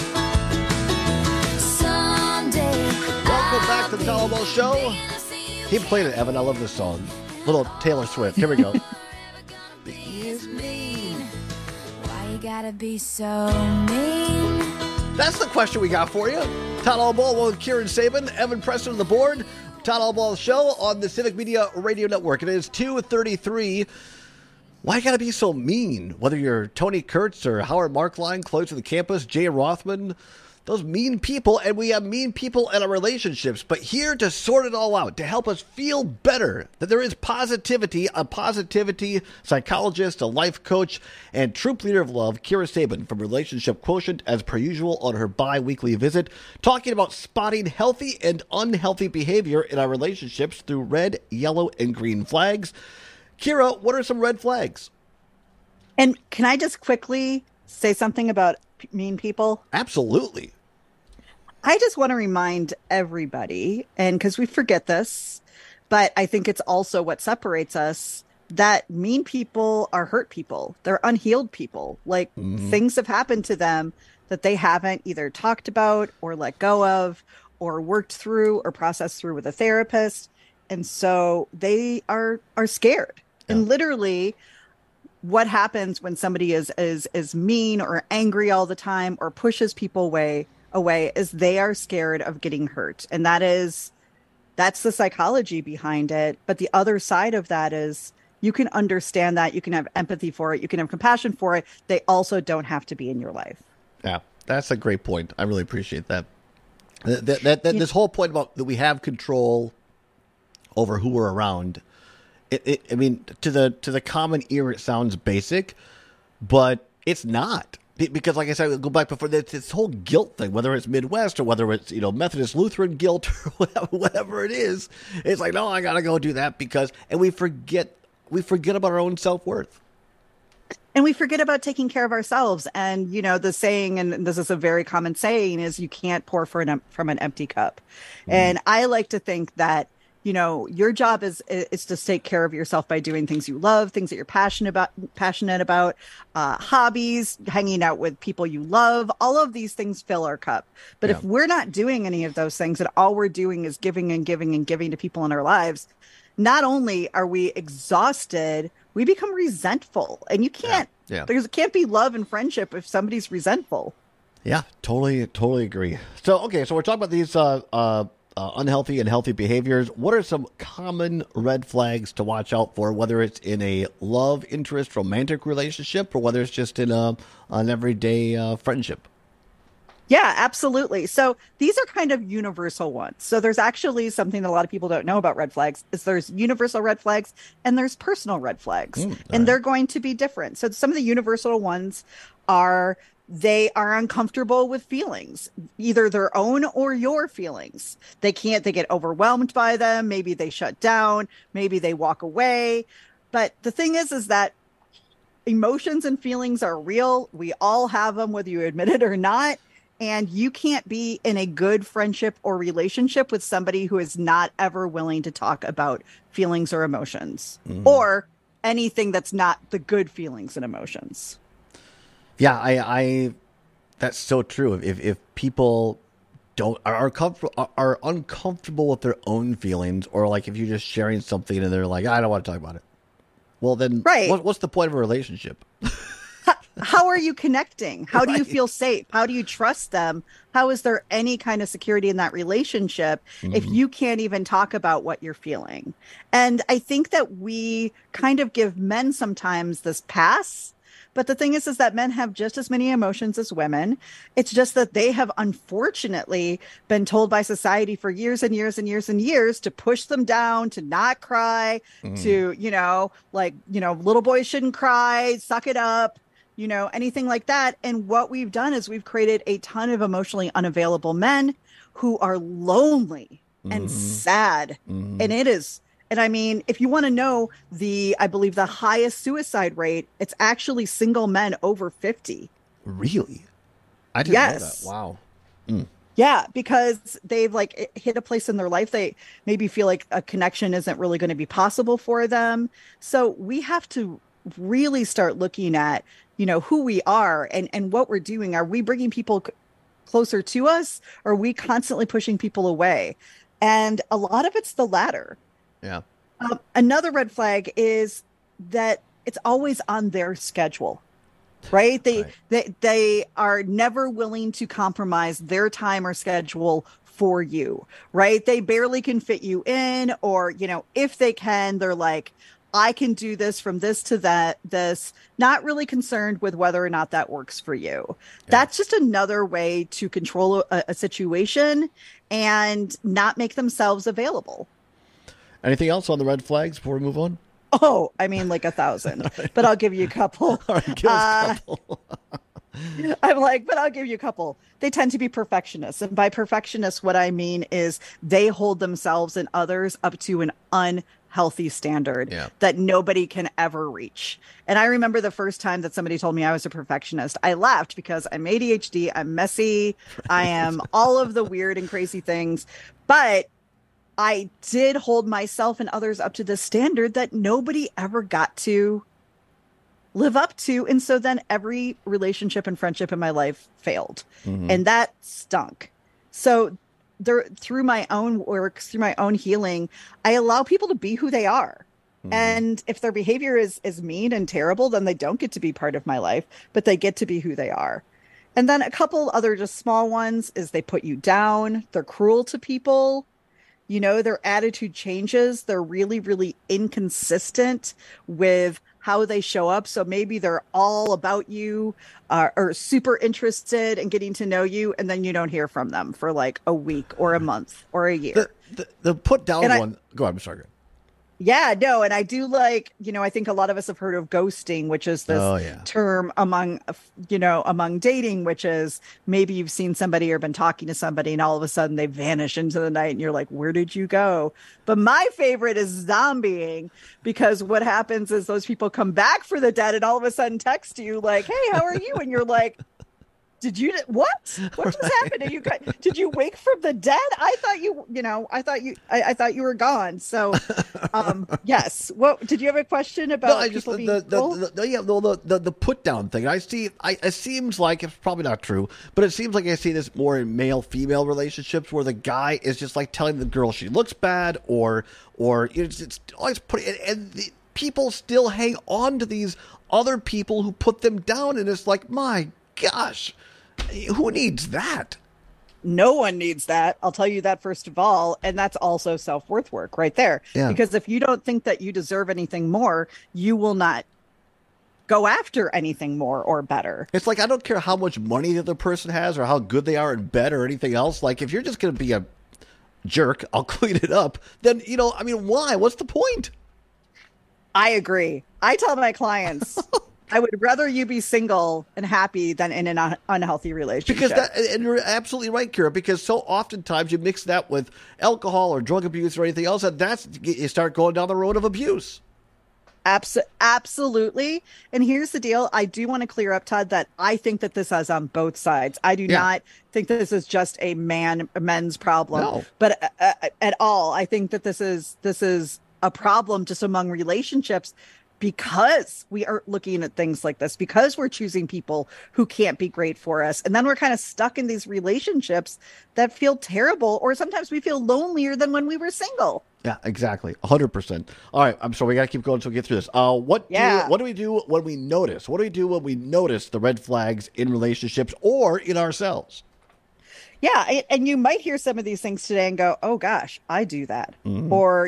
Someday Welcome back to the Todd Show. Keep playing it, Evan. I love this song. Little Taylor Swift. Here we go. is mean. Why you gotta be so mean? That's the question we got for you. Todd Albaugh with Kieran Sabin, Evan Preston on the board. Todd Albaugh Show on the Civic Media Radio Network. It is 2:33. Why you gotta be so mean? Whether you're Tony Kurtz or Howard Markline, close to the campus, Jay Rothman, those mean people, and we have mean people in our relationships. But here to sort it all out, to help us feel better, that there is positivity, a positivity psychologist, a life coach, and troop leader of love, Kira Sabin from Relationship Quotient, as per usual on her bi-weekly visit, talking about spotting healthy and unhealthy behavior in our relationships through red, yellow, and green flags. Kira, what are some red flags? And can I just quickly say something about mean people? Absolutely. I just want to remind everybody, and because we forget this, But I think it's also what separates us, that mean people are hurt people. They're unhealed people. Like things have happened to them that they haven't either talked about or let go of or worked through or processed through with a therapist. And so they are scared. Yeah. And literally what happens when somebody is mean or angry all the time or pushes people away is they are scared of getting hurt. And that's the psychology behind it. But the other side of that is you can understand that, you can have empathy for it, you can have compassion for it. They also don't have to be in your life. Yeah, that's a great point. I really appreciate that. This whole point about that we have control over who we're around. I mean, to the common ear, it sounds basic, but it's not. Because, like I said, I'll go back before this whole guilt thing, whether it's Midwest or whether it's Methodist Lutheran guilt or whatever it is, it's like, no, I gotta go do that and we forget about our own self-worth. And we forget about taking care of ourselves. And, the saying, and this is a very common saying, is you can't pour from an empty cup. And I like to think that, your job is to take care of yourself by doing things you love, things that you're passionate about, hobbies, hanging out with people you love. All of these things fill our cup. But if we're not doing any of those things and all we're doing is giving and giving and giving to people in our lives, not only are we exhausted, we become resentful. And you can't, there can't be love and friendship if somebody's resentful. Yeah, totally agree. So we're talking about these unhealthy and healthy behaviors. What are some common red flags to watch out for, whether it's in a love interest romantic relationship or whether it's just in an everyday friendship? Yeah, absolutely. So these are kind of universal ones. So there's actually something that a lot of people don't know about red flags is there's universal red flags and there's personal red flags. And they're going to be different. So some of the universal ones are they are uncomfortable with feelings, either their own or your feelings. They get overwhelmed by them. Maybe they shut down. Maybe they walk away. But the thing is that emotions and feelings are real. We all have them, whether you admit it or not. And you can't be in a good friendship or relationship with somebody who is not ever willing to talk about feelings or emotions or anything that's not the good feelings and emotions. Yeah, I that's so true. If people are uncomfortable with their own feelings, or like if you're just sharing something and they're like, I don't want to talk about it. Well, then what's the point of a relationship? How are you connecting? How do you feel safe? How do you trust them? How is there any kind of security in that relationship if you can't even talk about what you're feeling? And I think that we kind of give men sometimes this pass. But the thing is that men have just as many emotions as women. It's just that they have unfortunately been told by society for years and years and years and years to push them down, to not cry, to, little boys shouldn't cry, suck it up, anything like that. And what we've done is we've created a ton of emotionally unavailable men who are lonely and sad. And it is. And I mean, if you want to know I believe the highest suicide rate, it's actually single men over 50. Really? I didn't know that. Wow. Yeah, because they've hit a place in their life. They maybe feel like a connection isn't really going to be possible for them. So we have to really start looking at, who we are and what we're doing. Are we bringing people closer to us? Or are we constantly pushing people away? And a lot of it's the latter. Yeah. Another red flag is that it's always on their schedule, right? They are never willing to compromise their time or schedule for you, right? They barely can fit you in, or, if they can, they're like, I can do this from this to this, not really concerned with whether or not that works for you. Yeah. That's just another way to control a situation and not make themselves available. Anything else on the red flags before we move on? Oh, I mean, 1,000, but I'll give you a couple. All right, give us a couple. But I'll give you a couple. They tend to be perfectionists. And by perfectionists, what I mean is they hold themselves and others up to an unhealthy standard that nobody can ever reach. And I remember the first time that somebody told me I was a perfectionist, I laughed because I'm ADHD, I'm messy, I am all of the weird and crazy things. But I did hold myself and others up to this standard that nobody ever got to live up to. And so then every relationship and friendship in my life failed. And that stunk. So through my own work, through my own healing, I allow people to be who they are. And if their behavior is mean and terrible, then they don't get to be part of my life, but they get to be who they are. And then a couple other just small ones is they put you down. They're cruel to people. You know, their attitude changes. They're really, really inconsistent with how they show up. So maybe they're all about you or super interested in getting to know you, and then you don't hear from them for like a week or a month or a year. The put down one. Go ahead, I'm sorry. Yeah, no. And I do like, you know, I think a lot of us have heard of ghosting, which is this term among dating, which is maybe you've seen somebody or been talking to somebody and all of a sudden they vanish into the night and you're like, where did you go? But my favorite is zombieing, because what happens is those people come back for the dead and all of a sudden text you like, hey, how are you? And you're like, did you, what just happened? Did you wake from the dead? I thought you were gone. So, yes. What did you have a question about? The put down thing. It seems like it's probably not true, but it seems like I see this more in male female relationships where the guy is just like telling the girl she looks bad or it's always putting, and the people still hang on to these other people who put them down, and it's like, my gosh. Who needs that? No one needs that. I'll tell you that first of all. And that's also self-worth work right there. Yeah. Because if you don't think that you deserve anything more, you will not go after anything more or better. It's like, I don't care how much money the other person has or how good they are in bed or anything else. Like, if you're just going to be a jerk, I'll clean it up. Then, why? What's the point? I agree. I tell my clients... I would rather you be single and happy than in an unhealthy relationship. And you're absolutely right, Kira, because so oftentimes you mix that with alcohol or drug abuse or anything else, and you start going down the road of abuse. Absolutely. And here's the deal. I do want to clear up, Todd, that I think that this is on both sides. I do not think that this is just a men's problem, but at all. I think that this is a problem just among relationships, because we are looking at things like this, because we're choosing people who can't be great for us. And then we're kind of stuck in these relationships that feel terrible, or sometimes we feel lonelier than when we were single. Yeah, exactly. 100%. All right. I'm sorry. We got to keep going so we get through this. What do we do when we notice? What do we do when we notice the red flags in relationships or in ourselves? Yeah. And you might hear some of these things today and go, oh gosh, I do that. Mm-hmm. Or,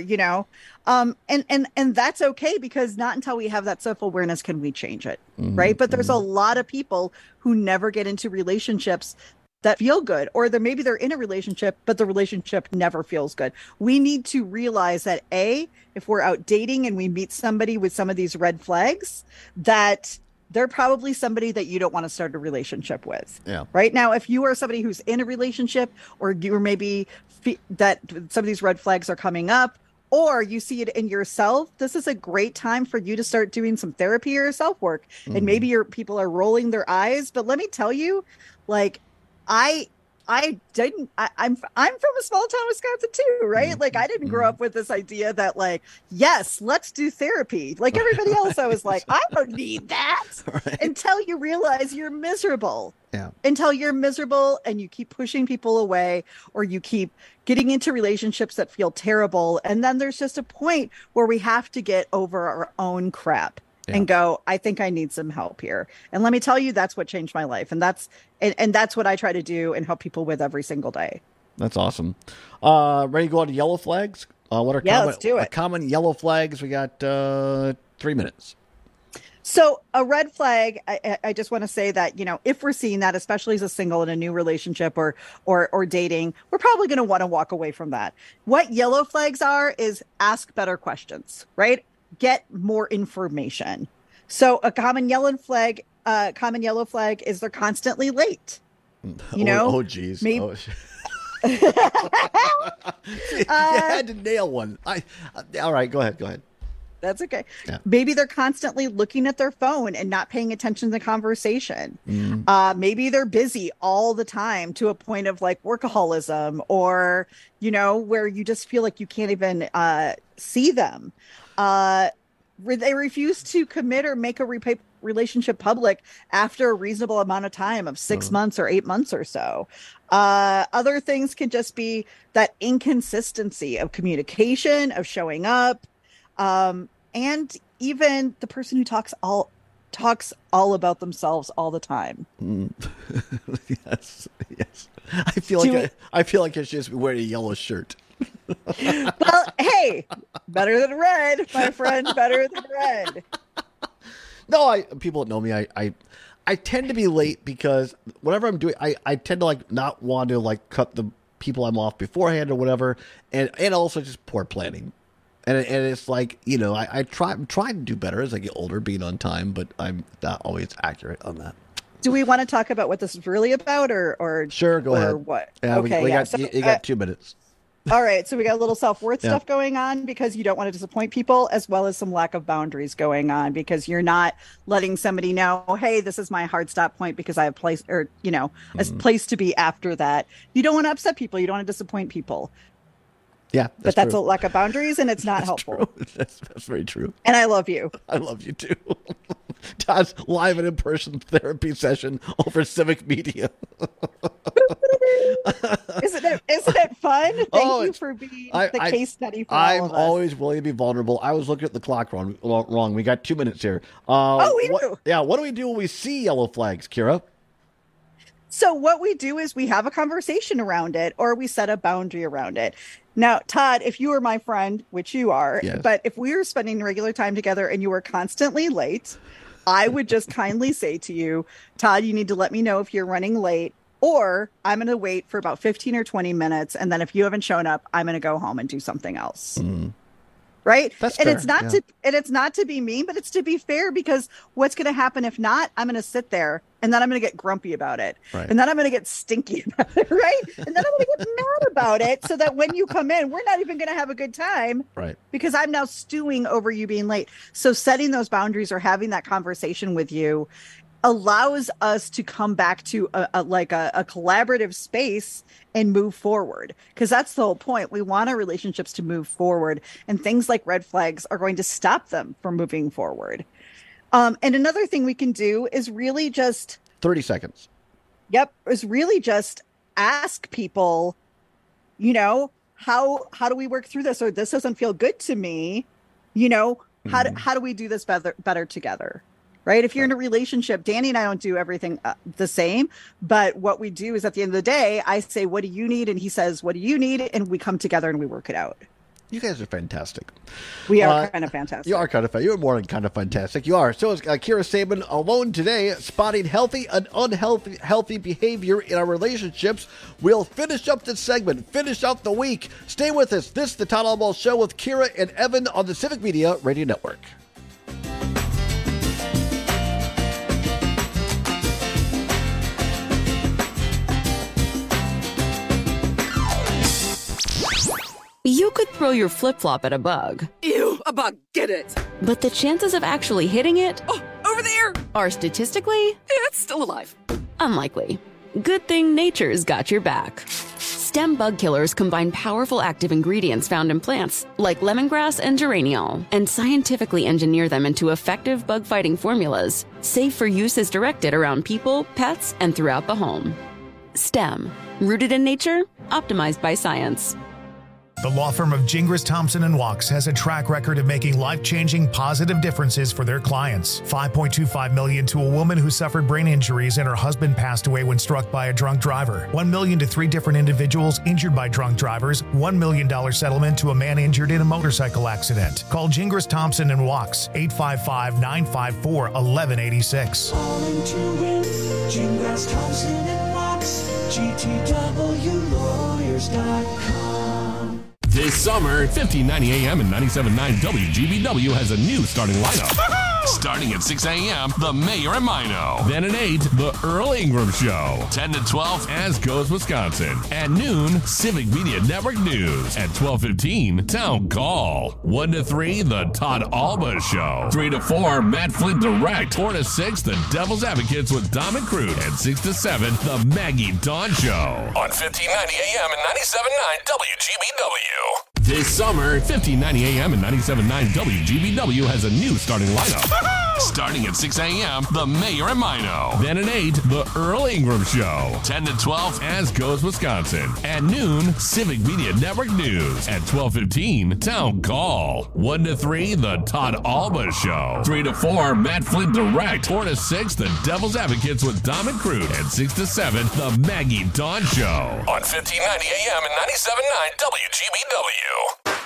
and that's okay, because not until we have that self-awareness can we change it. Mm-hmm. Right. But there's a lot of people who never get into relationships that feel good, or maybe they're in a relationship, but the relationship never feels good. We need to realize that if we're out dating and we meet somebody with some of these red flags, that they're probably somebody that you don't want to start a relationship with. Yeah. Right now, if you are somebody who's in a relationship, or you're maybe that some of these red flags are coming up, or you see it in yourself, this is a great time for you to start doing some therapy or self-work. Mm-hmm. And maybe people are rolling their eyes, but let me tell you, like, I'm from a small town, Wisconsin too, right? Mm-hmm. Like, I didn't grow up with this idea that, like, yes, let's do therapy. Like everybody else, I was like, I don't need that. Right. Until you realize you're miserable. Yeah. Until you're miserable and you keep pushing people away, or you keep getting into relationships that feel terrible. And then there's just a point where we have to get over our own crap. Yeah. And go, I think I need some help here. And let me tell you, that's what changed my life. And that's what I try to do and help people with every single day. That's awesome. Ready to go on to yellow flags? Let's do it. Common yellow flags. We got 3 minutes. So a red flag, I just want to say that, if we're seeing that, especially as a single in a new relationship or dating, we're probably going to want to walk away from that. What yellow flags are is ask better questions, right? Get more information. So a common yellow flag is they're constantly late. Oh geez. Maybe... Oh. You had to nail one. All right, go ahead. That's okay. Yeah. Maybe they're constantly looking at their phone and not paying attention to the conversation. Maybe they're busy all the time to a point of like workaholism, or, you know, where you just feel like you can't even see them. They refuse to commit or make a relationship public after a reasonable amount of time of 6 months or 8 months or so. Other things can just be that inconsistency of communication, of showing up, and even the person who talks all about themselves all the time. Yes. I feel like I should just be wearing a yellow shirt. Well, hey, better than red, my friend. Better than red. No, people that know me, I tend to be late because whatever I'm doing, I tend to like not want to like cut the people I'm off beforehand or whatever, and also just poor planning. And it's like, you know, I'm trying to do better as I get older, being on time, but I'm not always accurate on that. Do we want to talk about what this is really about, or sure, go ahead. Or what? Yeah, okay, you got 2 minutes. All right, so we got a little self-worth stuff going on because you don't want to disappoint people, as well as some lack of boundaries going on because you're not letting somebody know, hey, this is my hard stop point because I have place, or, you know, a place to be after that. You don't want to upset people. You don't want to disappoint people. Yeah, but that's a lack of boundaries, and it's not helpful. That's very true. And I love you. I love you too. Todd's live and in-person therapy session over Civic Media. Isn't it fun? Thank you for being the case study for all of us. I'm always willing to be vulnerable. I was looking at the clock wrong. We got 2 minutes here. We do. Yeah, what do we do when we see yellow flags, Kira? So what we do is we have a conversation around it, or we set a boundary around it. Now, Todd, if you were my friend, which you are, yes. But if we were spending regular time together and you were constantly late, I would just kindly say to you, Todd, you need to let me know if you're running late, or I'm going to wait for about 15 or 20 minutes. And then if you haven't shown up, I'm going to go home and do something else. Right. That's and fair. It's not to be mean, but it's to be fair, because what's going to happen if not, I'm going to sit there and then I'm going to get grumpy about it. Right. And then I'm going to get stinky about it. Right. And then I'm going to get mad about it, so that when you come in, we're not even going to have a good time. Right. Because I'm now stewing over you being late. So setting those boundaries or having that conversation with you allows us to come back to a collaborative space and move forward, because that's the whole point. We want our relationships to move forward, and things like red flags are going to stop them from moving forward. And another thing we can do is really just 30 seconds. Yep. Is really just ask people, you know, how do we work through this? Or this doesn't feel good to me. You know, how do we do this better together? Right. If you're in a relationship, Danny and I don't do everything the same. But what we do is at the end of the day, I say, what do you need? And he says, what do you need? And we come together and we work it out. You guys are fantastic. We are kind of fantastic. You are kind of You're more than kind of fantastic. You are. So is Kira Sabin alone today, spotting healthy and unhealthy behavior in our relationships. We'll finish up this segment, finish out the week. Stay with us. This is the Todd Albaugh Show with Kira and Evan on the Civic Media Radio Network. You could throw your flip-flop at a bug. Ew, a bug, get it. But the chances of actually hitting it... Oh, over there! ...are statistically... It's still alive. ...unlikely. Good thing nature's got your back. Stem bug killers combine powerful active ingredients found in plants, like lemongrass and geraniol, and scientifically engineer them into effective bug-fighting formulas, safe for use as directed around people, pets, and throughout the home. Stem. Rooted in nature, optimized by science. The law firm of Gingras, Thompson & Walks has a track record of making life-changing positive differences for their clients. $5.25 million to a woman who suffered brain injuries and her husband passed away when struck by a drunk driver. $1 million to 3 different individuals injured by drunk drivers. $1 million settlement to a man injured in a motorcycle accident. Call Gingras, Thompson & Walks, 855-954-1186. Calling to win, Gingras, Thompson & Walks, GTWlawyers.com. This summer, 1590 AM and 97.9 WGBW has a new starting lineup. Starting at 6 a.m., The Mayor and Mino. Then at 8, The Earl Ingram Show. 10 to 12, As Goes Wisconsin. At noon, Civic Media Network News. At 12:15, Town Call. 1 to 3, The Todd Alba Show. 3 to 4, Matt Flynn Direct. 4 to 6, The Devil's Advocates with Dom and Crude. And 6 to 7, The Maggie Dawn Show. On 1590 AM and 97.9 WGBW. This summer, 1590 AM and 97.9 WGBW has a new starting lineup. Starting at 6 a.m., The Mayor and Mino. Then at 8, The Earl Ingram Show. 10 to 12, As Goes Wisconsin. At noon, Civic Media Network News. At 12:15, Town Call. 1 to 3, The Todd Alba Show. 3 to 4, Matt Flynn Direct. 4 to 6, The Devil's Advocates with Dom and Crude. And 6 to 7, The Maggie Dawn Show. On 1590 AM and 97.9 WGBW.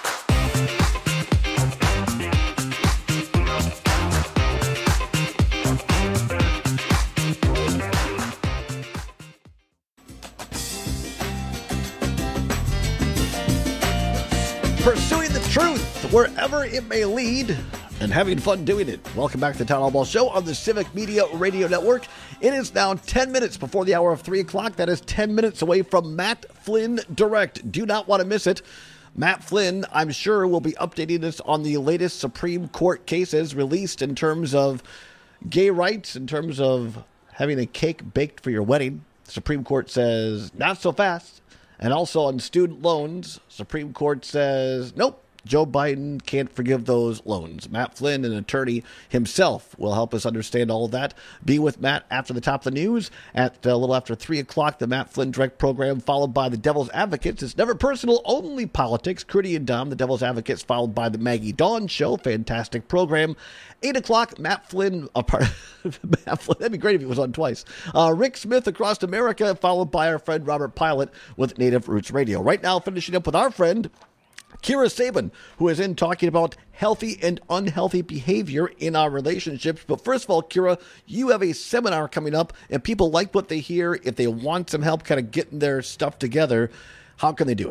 Pursuing the truth wherever it may lead and having fun doing it. Welcome back to the Town Hall Ball Show on the Civic Media Radio Network. It is now 10 minutes before the hour of 3 o'clock. That is 10 minutes away from Matt Flynn Direct. Do not want to miss it. Matt Flynn, I'm sure, will be updating us on the latest Supreme Court cases released in terms of gay rights, in terms of having a cake baked for your wedding. The Supreme Court says, not so fast. And also on student loans, Supreme Court says, nope, Joe Biden can't forgive those loans. Matt Flynn, an attorney himself, will help us understand all of that. Be with Matt after the top of the news at a little after 3 o'clock, the Matt Flynn Direct program, followed by the Devil's Advocates. It's never personal, only politics. Crudy and Dom, the Devil's Advocates, followed by the Maggie Dawn Show. Fantastic program. 8 o'clock, Matt Flynn, Matt Flynn, that'd be great if he was on twice. Rick Smith, Across America, followed by our friend Robert Pilot with Native Roots Radio. Right now, finishing up with our friend Kira Sabin, who is in talking about healthy and unhealthy behavior in our relationships. But first of all, Kira, you have a seminar coming up, and people like what they hear. If they want some help kind of getting their stuff together, how can they do it?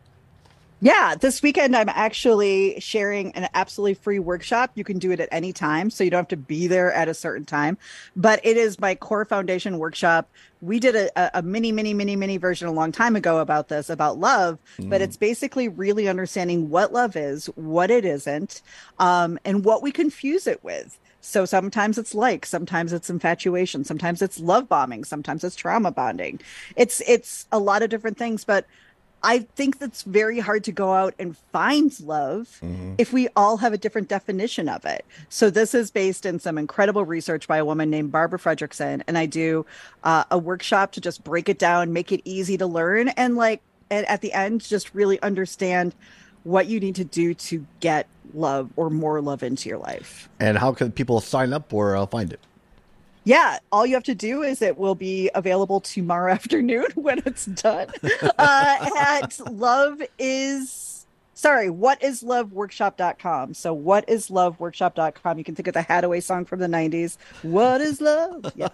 Yeah, this weekend I'm actually sharing an absolutely free workshop. You can do it at any time, so you don't have to be there at a certain time. But it is my Core Foundation workshop. We did a mini version a long time ago about this, about love. But it's basically really understanding what love is, what it isn't, and what we confuse it with. So sometimes it's sometimes it's infatuation, sometimes it's love bombing, sometimes it's trauma bonding. It's a lot of different things, but I think that's very hard to go out and find love if we all have a different definition of it. So this is based in some incredible research by a woman named Barbara Fredrickson. And I do a workshop to just break it down, make it easy to learn. And at the end, just really understand what you need to do to get love or more love into your life. And how can people sign up or find it? Yeah, all you have to do is it will be available tomorrow afternoon when it's done at whatisloveworkshop.com. So whatisloveworkshop.com. You can think of the Hathaway song from the 90s. What is love? Yeah.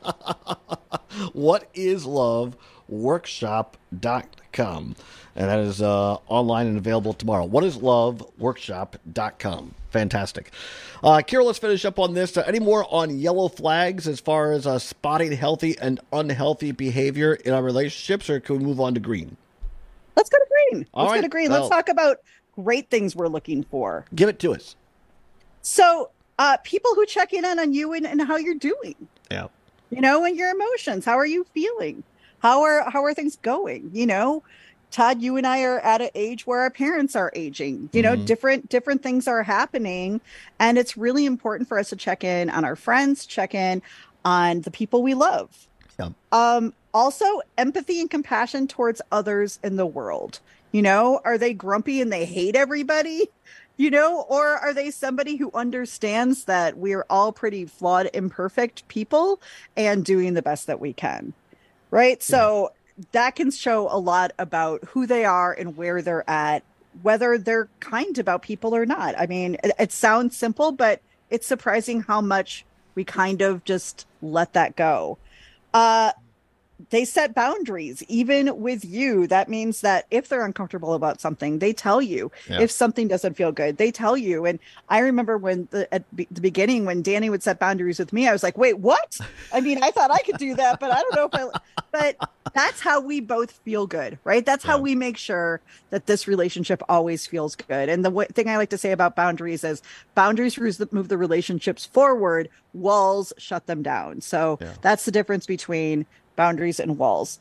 Whatisloveworkshop.com. And that is online and available tomorrow. Whatisloveworkshop.com. Fantastic. Kira, let's finish up on this. Any more on yellow flags as far as spotting healthy and unhealthy behavior in our relationships, or can we move on to green? Let's go to green. All right. Go to green. Let's talk about great things we're looking for. Give it to us. So people who check in on you and how you're doing. Yeah. You know, and your emotions. How are you feeling? How are things going? You know, Todd, you and I are at an age where our parents are aging. You know, different things are happening. And it's really important for us to check in on our friends, check in on the people we love. Yeah. Also, empathy and compassion towards others in the world. You know, are they grumpy and they hate everybody? You know, or are they somebody who understands that we're all pretty flawed, imperfect people and doing the best that we can? Right. Yeah. So that can show a lot about who they are and where they're at, whether they're kind about people or not. I mean, it sounds simple, but it's surprising how much we kind of just let that go. they set boundaries, even with you. That means that if they're uncomfortable about something, they tell you. Yeah. If something doesn't feel good, they tell you. And I remember when at the beginning, when Danny would set boundaries with me, I was like, wait, what? I mean, I thought I could do that, but I don't know if but that's how we both feel good, right? That's how we make sure that this relationship always feels good. And the thing I like to say about boundaries is boundaries move the relationships forward, walls shut them down. So that's the difference between boundaries and walls.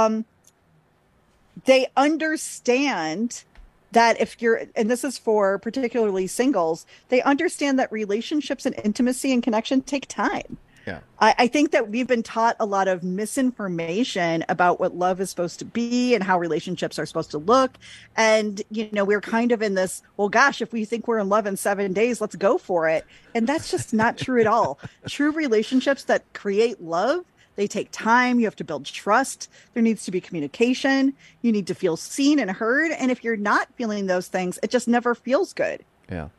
They understand that if you're, and this is for particularly singles, they understand that relationships and intimacy and connection take time. Yeah. I think that we've been taught a lot of misinformation about what love is supposed to be and how relationships are supposed to look. And, we're kind of in this, well, gosh, if we think we're in love in 7 days, let's go for it. And that's just not true at all. True relationships that create love, they take time. You have to build trust. There needs to be communication. You need to feel seen and heard. And if you're not feeling those things, it just never feels good. Yeah.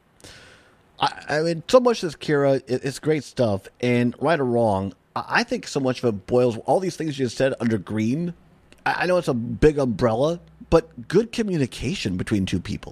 I mean, so much of this, Kira, it's great stuff. And right or wrong, I think so much of it boils, all these things you just said, under green. I know it's a big umbrella, but good communication between two people.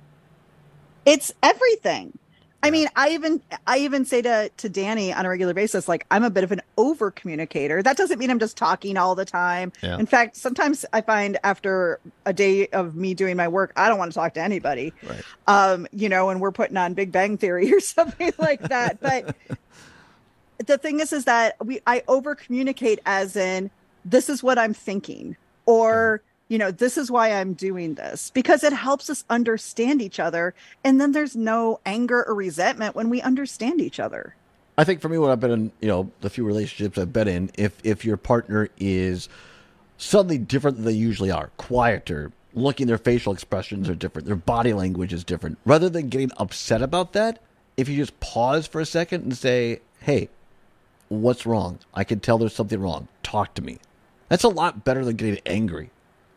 It's everything. I mean, I even say to Danny on a regular basis, like, I'm a bit of an over communicator. That doesn't mean I'm just talking all the time. Yeah. In fact, sometimes I find after a day of me doing my work, I don't want to talk to anybody. Right. And we're putting on Big Bang Theory or something like that. But the thing is that I over communicate as in, this is what I'm thinking, or this is why I'm doing this, because it helps us understand each other. And then there's no anger or resentment when we understand each other. I think for me, when I've been in, the few relationships I've been in, if your partner is suddenly different than they usually are, quieter, looking, their facial expressions are different, their body language is different, rather than getting upset about that, if you just pause for a second and say, hey, what's wrong? I can tell there's something wrong. Talk to me. That's a lot better than getting angry.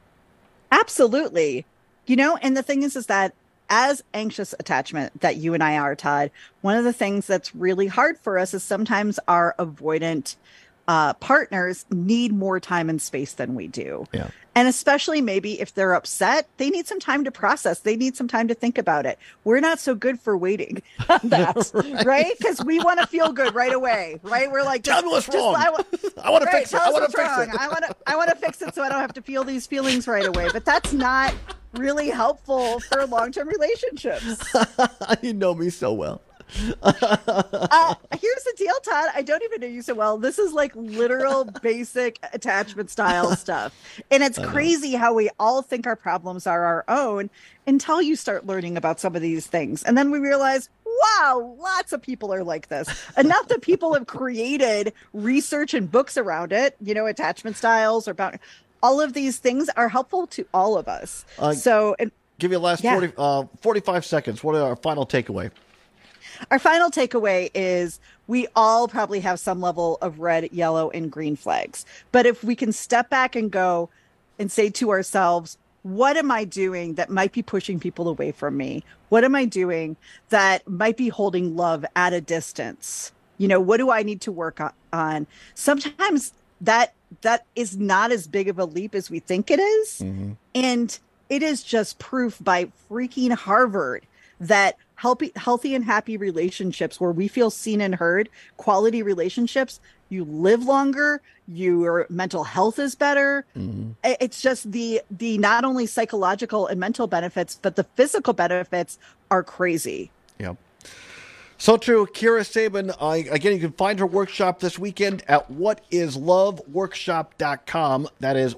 Absolutely. And the thing is that as anxious attachment that you and I are, Todd, one of the things that's really hard for us is sometimes our avoidant partners need more time and space than we do. Yeah. And especially maybe if they're upset, they need some time to process. They need some time to think about it. We're not so good for waiting on that, right? Because we want to feel good right away, right? We're like, tell me what's wrong. I want to fix it. I want to fix it. I want to fix it so I don't have to feel these feelings right away. But that's not really helpful for long-term relationships. You know me so well. Here's the deal, Todd. I don't even know you so well. This is like literal basic attachment style stuff. And it's crazy how we all think our problems are our own until you start learning about some of these things. And then we realize, wow, lots of people are like this. Enough that people have created research and books around it, attachment styles or about all of these things are helpful to all of us. Give you the last 45 seconds. What are our final takeaway? Our final takeaway is we all probably have some level of red, yellow, and green flags. But if we can step back and go and say to ourselves, what am I doing that might be pushing people away from me? What am I doing that might be holding love at a distance? What do I need to work on? Sometimes that is not as big of a leap as we think it is. Mm-hmm. And it is just proof by freaking Harvard that healthy and happy relationships where we feel seen and heard, quality relationships, you live longer, your mental health is better. Mm-hmm. It's just the not only psychological and mental benefits, but the physical benefits are crazy. Yep. So true. Kira Sabin, again, you can find her workshop this weekend at whatisloveworkshop.com. That is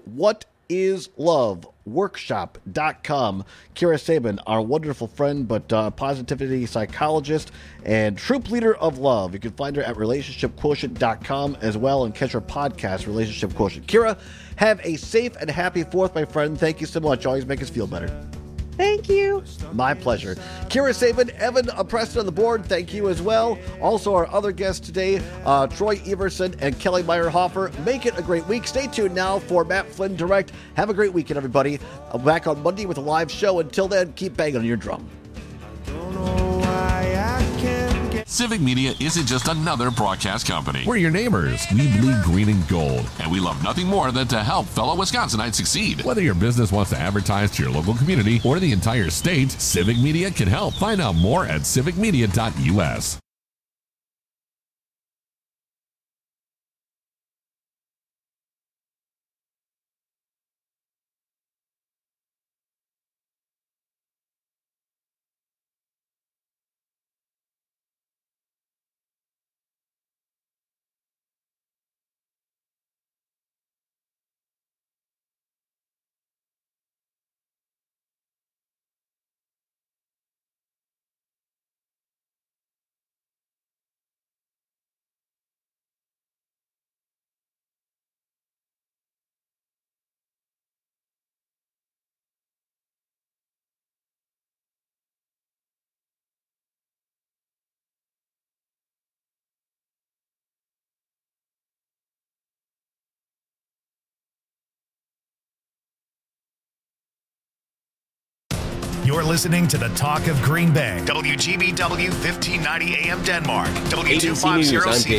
whatisloveworkshop.com. Kira Sabin, our wonderful friend, but positivity psychologist and troop leader of love. You can find her at relationshipquotient.com as well, and catch her podcast, Relationship Quotient. Kira, have a safe and happy 4th, my friend. Thank you so much. Always make us feel better. Thank you. My pleasure. Kira Sabin, Evan Preston on the board, thank you as well. Also, our other guests today, Troy Everson and Kelly Meyerhofer. Make it a great week. Stay tuned now for Matt Flynn Direct. Have a great weekend, everybody. I'm back on Monday with a live show. Until then, keep banging on your drum. Civic Media isn't just another broadcast company. We're your neighbors. We bleed green and gold, and we love nothing more than to help fellow Wisconsinites succeed. Whether your business wants to advertise to your local community or the entire state, Civic Media can help. Find out more at civicmedia.us. You're listening to the Talk of Green Bay. WGBW 1590 AM Denmark. W250 ABC News, I'm CBS